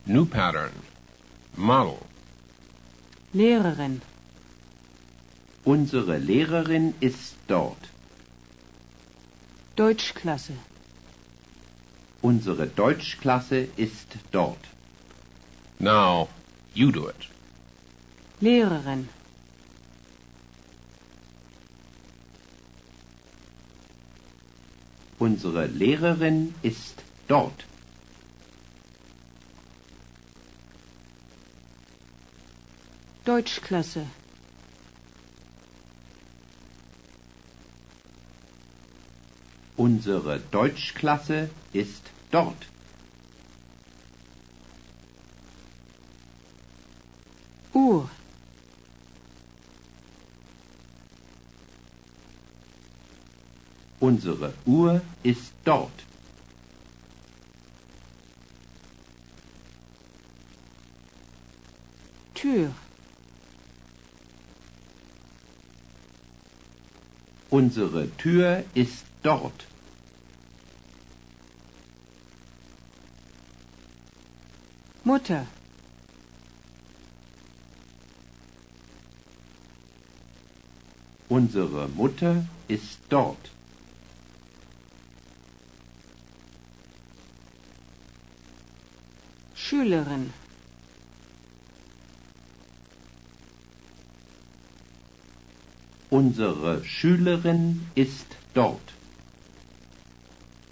New pattern. Model. Lehrerin. Unsere Lehrerin ist dort. Deutschklasse. Unsere Deutschklasse ist dort. Now, you do it. Lehrerin. Unsere Lehrerin ist dort. Deutschklasse. Unsere Deutschklasse ist dort. Uhr. Unsere Uhr ist dort. Tür. Unsere Tür ist dort. Mutter. Unsere Mutter ist dort. Schülerin. Unsere Schülerin ist dort.